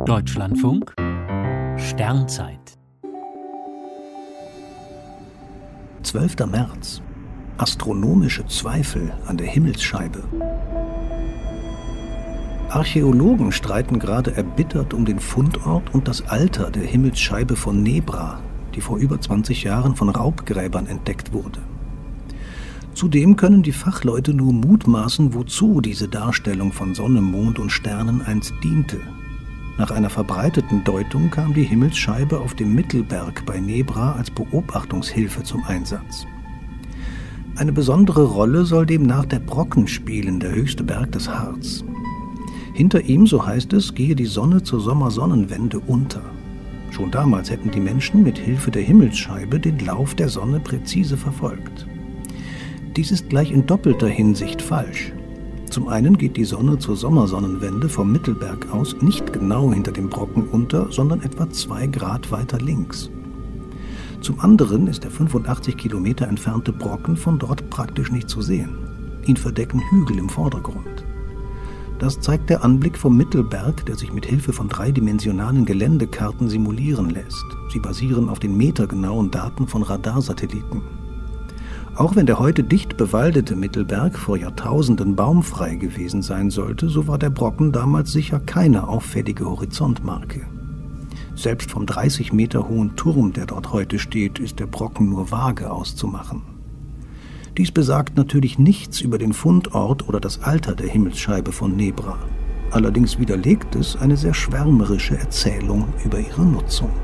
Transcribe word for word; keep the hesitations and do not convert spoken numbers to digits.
Deutschlandfunk Sternzeit zwölfter März. Astronomische Zweifel an der Himmelsscheibe. Archäologen streiten gerade erbittert um den Fundort und das Alter der Himmelsscheibe von Nebra, die vor über zwanzig Jahren von Raubgräbern entdeckt wurde. Zudem können die Fachleute nur mutmaßen, wozu diese Darstellung von Sonne, Mond und Sternen einst diente. Nach einer verbreiteten Deutung kam die Himmelsscheibe auf dem Mittelberg bei Nebra als Beobachtungshilfe zum Einsatz. Eine besondere Rolle soll demnach der Brocken spielen, der höchste Berg des Harz. Hinter ihm, so heißt es, gehe die Sonne zur Sommersonnenwende unter. Schon damals hätten die Menschen mit Hilfe der Himmelsscheibe den Lauf der Sonne präzise verfolgt. Dies ist gleich in doppelter Hinsicht falsch. Zum einen geht die Sonne zur Sommersonnenwende vom Mittelberg aus nicht genau hinter dem Brocken unter, sondern etwa zwei Grad weiter links. Zum anderen ist der fünfundachtzig Kilometer entfernte Brocken von dort praktisch nicht zu sehen. Ihn verdecken Hügel im Vordergrund. Das zeigt der Anblick vom Mittelberg, der sich mit Hilfe von dreidimensionalen Geländekarten simulieren lässt. Sie basieren auf den metergenauen Daten von Radarsatelliten. Auch wenn der heute dicht bewaldete Mittelberg vor Jahrtausenden baumfrei gewesen sein sollte, so war der Brocken damals sicher keine auffällige Horizontmarke. Selbst vom dreißig Meter hohen Turm, der dort heute steht, ist der Brocken nur vage auszumachen. Dies besagt natürlich nichts über den Fundort oder das Alter der Himmelsscheibe von Nebra. Allerdings widerlegt es eine sehr schwärmerische Erzählung über ihre Nutzung.